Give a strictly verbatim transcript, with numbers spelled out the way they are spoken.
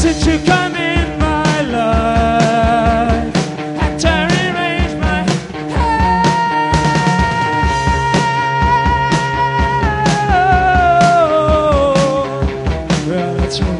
since you come in my life, had to rearrange my head. Well, that's right.